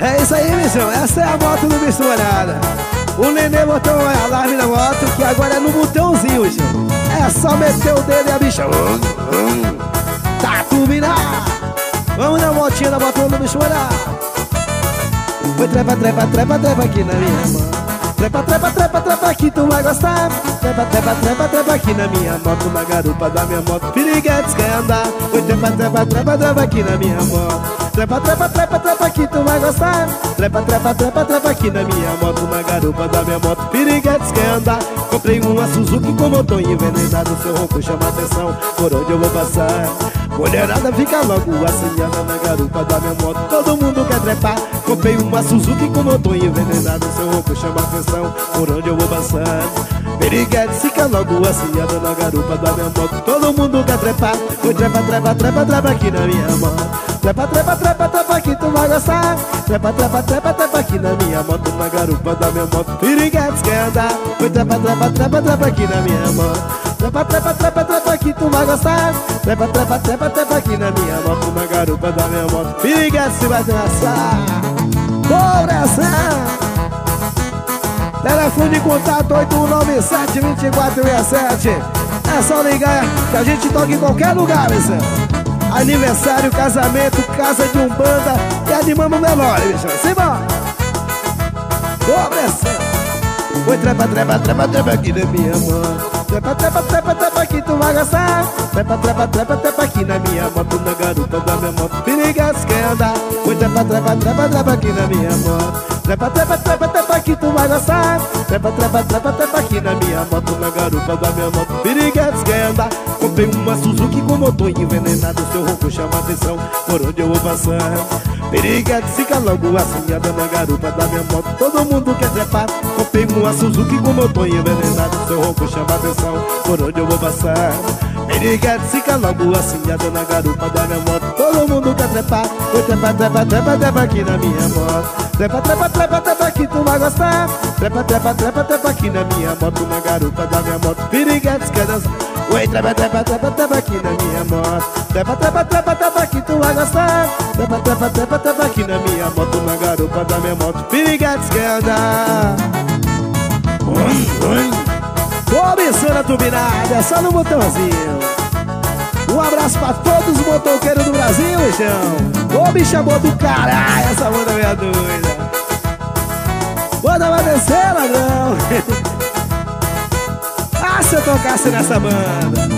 É isso aí, bichão, essa é a moto do bicho molhada. O nenê botou um alarme na moto, que agora é no botãozinho, bichão. É só meter o dedo e a bicha tá turbinado. Vamos na motinha da moto do bicho molhada. Foi trepa, trepa, trepa, trepa aqui na minha mão. Trepa, trepa, trepa, trepa aqui, tu vai gostar. Trepa, trepa, trepa, trepa aqui na minha moto, na garupa da minha moto, piriguetes quer andar. Foi trepa, trepa, trepa, trepa aqui na minha moto. Trepa, trepa, trepa, trepa aqui, tu vai gostar. Trepa, trepa, trepa, trepa aqui na minha moto, na garupa da minha moto, piriguetes quer andar. Comprei uma Suzuki com motor envenenado, seu ronco chama atenção, por onde eu vou passar. Mulherada fica logo assanhada na garupa da minha moto, todo mundo quer trepar. Comprei uma Suzuki com motor envenenado, seu ronco chama atenção, por onde eu vou passar. Piriguetes fica logo assanhada na garupa da minha moto, todo mundo quer trepar. Foi trepa, trepa, trepa, trepa aqui na minha moto. Trepa, trepa, trepa, trepa aqui, tu vai gostar. Trepa, trepa, trepa, trepa aqui na minha moto, na garupa da minha moto, piriguetes quer andar. Foi trepa, trepa, trepa, trepa aqui na minha moto. Trepa, trepa, trepa, trepa aqui, tu vai gostar. Trepa, trepa, trepa, trepa aqui na minha moto, na garupa da minha moto, piriguetes se vai dançar. Coração. Telefone de contato 8197-2467. É só ligar que a gente toca em qualquer lugar, bichão. Aniversário, casamento, casa de umbanda e animamos velório, bichão. Simbora! Coração. Foi trepa, trepa, trepa, trepa aqui na minha mão. Trepa, trepa, trepa, trepa aqui, tu vai gostar. Trepa, trepa, trepa, trepa aqui na minha moto, na garupa da minha moto, piriguetes quer andar. Foi trepa, trepa, trepa, trepa aqui na minha moto. Trepa, trepa, trepa, trepa aqui, tu vai gostar. Trepa, trepa, trepa, trepa aqui na minha moto, na garupa da minha moto, piriguetes quer andar. Comprei uma Suzuki com motor envenenado, seu ronco chama atenção, por onde eu vou passar. Piriguetes fica logo assanhada na garupa da minha moto, todo mundo quer trepar. Comprei uma Suzuki com motor envenenado, seu ronco chama atenção, por onde eu vou passar. Piriguetes fica logo assanhada na garupa da minha moto, todo mundo quer trepar. Foi trepa, trepa, trepa, trepa aqui na minha moto. Trepa, trepa, trepa, trepa aqui, tu vai gostar. Trepa, trepa, trepa, trepa aqui na minha moto, na garupa da minha moto, piriguetes quer dançar. Oi, trepa, trepa, trepa, trepa aqui na minha moto. Trepa, trepa, trepa, trepa aqui, tu vai gostar. Trepa, trepa, trepa, trepa aqui na minha moto, na garupa da minha moto, piriguetes quer andar. Começando a turbinada, só no botãozinho. Um abraço pra todos os motoqueiros do Brasil, bichão. Ô, bicha boa do caralho, essa banda meia doida. Banda vai descer, ladrão. Ah, se eu tocasse nessa banda.